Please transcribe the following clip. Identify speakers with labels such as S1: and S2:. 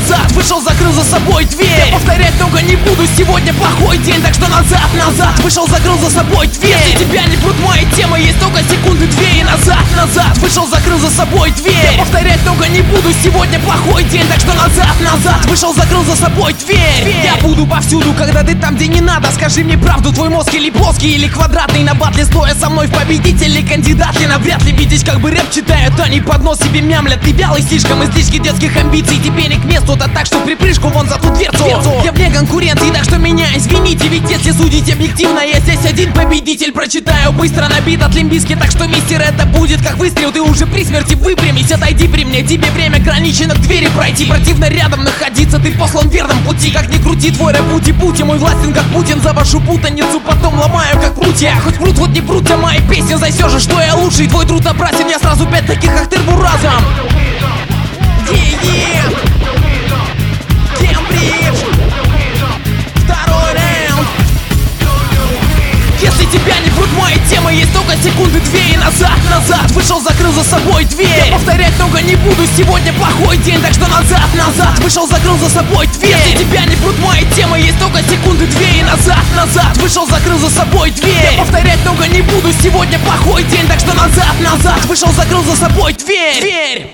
S1: назад, вышел, закрыл за собой дверь. Я повторять много не буду, сегодня плохой день, так что назад, назад, вышел, закрыл за собой дверь. Если тебя не прут мои темы, есть только секунды две и назад, назад, вышел, закрыл за собой дверь. Я повторять много не буду, сегодня плохой день, так что назад, назад, вышел, закрыл за собой дверь. Я буду повсюду, когда ты там, где не надо. Скажи мне правду, твой мозг или плоский, или квадратный. На батле стоя со мной в победителе кандидат ли навряд ли видеть, как бы рэп читают, они под нос себе мямлят. Ты вялый слишком, излишки детских амбиций тебе не к месту, да так что припрыжку вон за ту дверцу. Я вне конкуренции, так что меня извините, ведь если судить объективно, я здесь один победитель. Прочитаю быстро набит от Лимбиски, так что, мистер, это будет как выстрел. Ты уже при смерти, выпрямись, отойди при мне. Тебе время ограничено к двери пройти, противно рядом находиться. Ты послан в верном пути, как ни крути, твой рэп пути. Мой властен как Путин, завожу путаницу, потом ломаю как прутья. Хоть прут, вот не прут, а мои песни, знай все же, что я лучший. Твой труд образен, я сразу 5 таких ахтырбу разом. Кембридж, второй раунд. Если тебя не прут мои темы, есть только секунды две и назад, назад, вышел, закрыл за собой дверь. Я повторять много не буду, сегодня плохой день, так что назад, назад, вышел, закрыл за собой дверь. Если тебя не прут мои темы, есть только секунды две и назад, назад, вышел, закрыл за собой дверь. Я повторять много не буду, сегодня плохой день, так что назад, назад, вышел, закрыл за собой дверь.